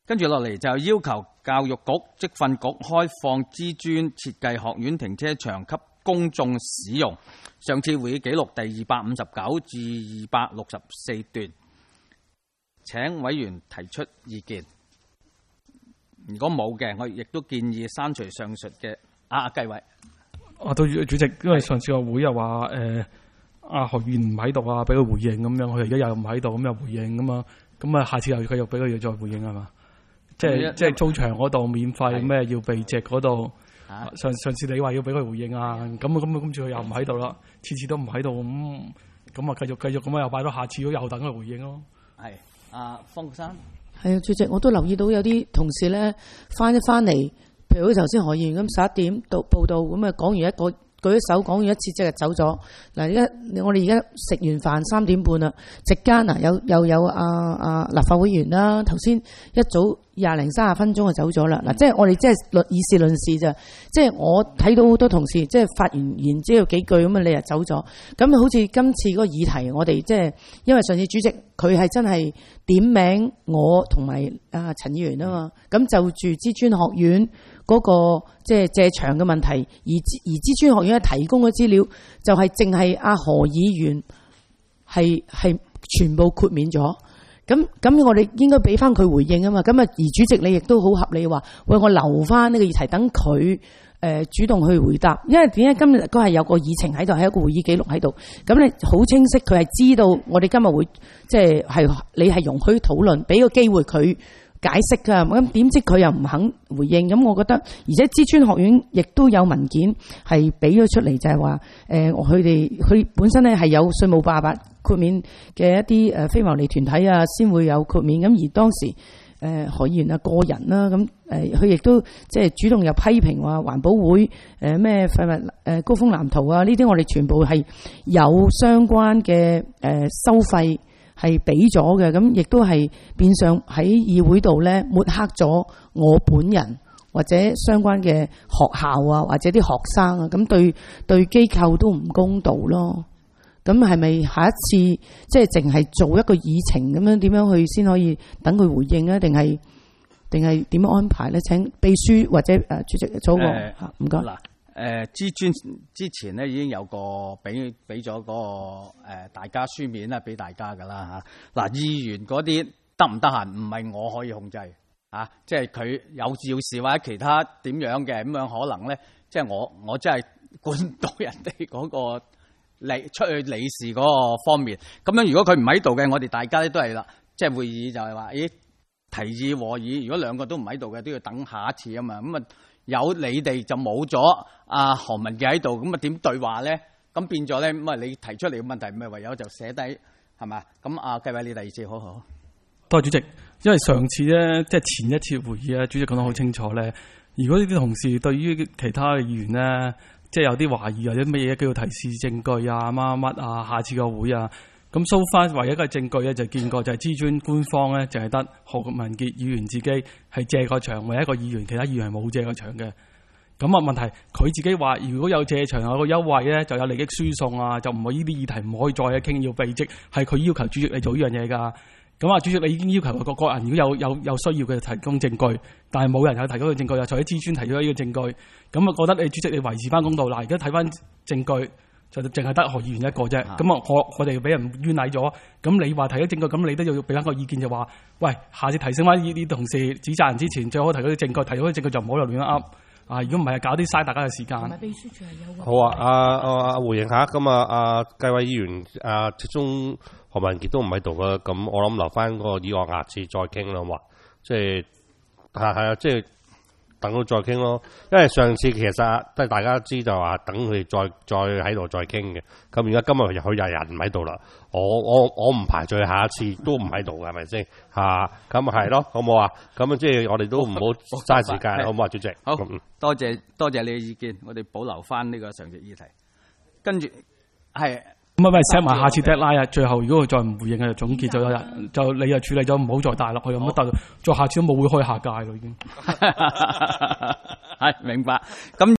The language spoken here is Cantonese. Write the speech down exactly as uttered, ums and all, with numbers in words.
跟住落嚟就要求教育局職訓局開放資專設計學院停車場給公眾使用。上次會議記錄第二百五十九至二百六十四段，請委員提出意見。如果冇嘅，我亦都建議刪除上述嘅。啊，繼委。 啊，對主席，因為上次個會又話誒阿何議員唔喺度啊，俾佢回應咁樣，佢而家又唔喺度，咁又回應咁啊，咁啊，下次又繼續俾佢再回應係嘛？即係即係租場嗰度免費咩要避席嗰度。上上次你話要俾佢回應啊，咁啊咁啊，今次佢又唔喺度啦，次次都唔喺度，咁咁啊繼續繼續咁啊，又擺到下次都又等佢回應咯。 係，阿方國珊。 係啊，主席，我都留意到有啲同事咧翻一翻嚟，譬如好似頭先何議員咁十一點到報道，咁啊講完一個舉手講完一次即係走咗。嗱，而家我哋而家食完飯三點半啦，席間啊有又有阿阿立法會議員啦，頭先一早廿零三十分鐘就走咗啦。嗱、嗯，即係我哋即係論以事論事咋，即係我睇到好多同事即係發完言之後幾句咁啊，你又走咗。咁好似今次嗰個議題，我哋即係因為上次主席佢係真係點名我同埋阿陳議員啊嘛，咁、嗯、就住資專學院嗰、那個即係借場嘅問題，而而資專學院提供嘅資料就係淨係阿何議員係係全部豁免咗，咁咁我哋應該俾翻佢回應啊嘛，咁啊而主席你亦都好合理話，喂，我留翻呢個議題等佢誒主動去回答，因為點解今日都係有個議程喺度，係一個會議記錄喺度，咁你好清晰佢係知道我哋今日會即係係你係容許討論，俾個機會佢解釋㗎，咁點知佢又唔肯回應，咁我覺得，而且資專學院亦都有文件係俾咗出嚟，就係話誒，佢哋佢本身咧係有稅務八百豁免嘅一啲誒非牟利團體啊，先會有豁免，咁而當時誒何議員啊個人啦，咁誒佢亦都即係主動又批評話環保會誒咩廢物誒高峰藍圖啊，呢啲我哋全部係有相關嘅誒收費。係俾咗嘅，咁亦都係變相喺議會度咧抹黑咗我本人或者相關嘅學校啊，或者啲學生啊，咁對對機構都唔公道咯。咁係咪下一次即係淨係做一個議程咁樣點樣去先可以等佢回應啊？定係定係點樣安排咧？請秘書或者誒主席組個唔該。嗱、 呃，誒資專之前咧已經有個俾俾咗嗰個誒、呃、大家書面啦，俾大家噶啦嚇。嗱、啊，議員嗰啲得唔得閒，唔係我可以控制啊，即係佢有要事或者其他點樣嘅咁樣，可能咧即係我我真係管到人哋嗰個理出去理事嗰個方面。咁樣如果佢唔喺度嘅，我哋大家咧都係啦，即係會議就係話，咦提議和議，如果兩個都唔喺度嘅，都要等下一次啊嘛。咁啊有你哋就冇咗阿何文傑喺度，咁啊點對話咧？咁變咗咧，咁啊你提出嚟嘅問題，咪唯有就寫低係咪？咁啊繼委你第二次好好。 多謝主席，因為上次咧即係前一次會議咧，主席講得好清楚咧。如果呢啲同事對於其他嘅議員咧，即係有啲懷疑或者乜嘢，叫做提示證據啊、乜乜啊，下次個會啊，咁 so far 唯一一個證據咧就見過就係資專官方咧，就係得何文傑議員自己係借個場，唯一一個議員，其他議員係冇借個場嘅。咁啊問題，佢自己話如果有借場有個優惠咧，就有利益輸送啊，就唔係呢啲議題唔可以再傾，要避職，係佢要求主席你做呢樣嘢㗎。咁啊，主席你已經要求個個人如果有有有需要嘅提供證據，但係冇人有提供嘅證據，又在喺資專提咗呢個證據，咁啊覺得你主席你維持翻公道。嗱，而家睇翻證據就淨係得何議員一個啫。咁啊，我我哋俾人冤枉咗。咁你話提咗證據，咁你都要俾翻個意見，就話喂，下次提醒翻呢啲同事指責人之前，最好提嗰啲證據，提到啲證據就唔好又亂噏。啊，如果唔係，搞啲嘥大家嘅時間。 秘書處係有。 好啊，阿阿回應下咁啊，阿繼委議員啊，始終何文傑都唔喺度啦，咁我諗留翻嗰個議案下次再傾啦，話即係係係啊，即係等佢再傾咯。因為上次其實即係大家知就話等佢再再喺度再傾嘅，咁而家今日佢又人唔喺度啦，我我我唔排除下一次都唔喺度嘅，係咪先嚇？咁啊係咯，好冇啊？咁啊即係我哋都唔好嘥時間，好唔好啊，主席？ 好，多謝多謝你嘅意見，我哋保留翻呢個上述議題，跟住係。 咁啊咪 set 埋下次 deadline 啊！最後如果佢再唔回應嘅，就總結咗，就你又處理咗，唔好再帶落去咁得，再下次都冇會開下屆咯已經。 係明白咁。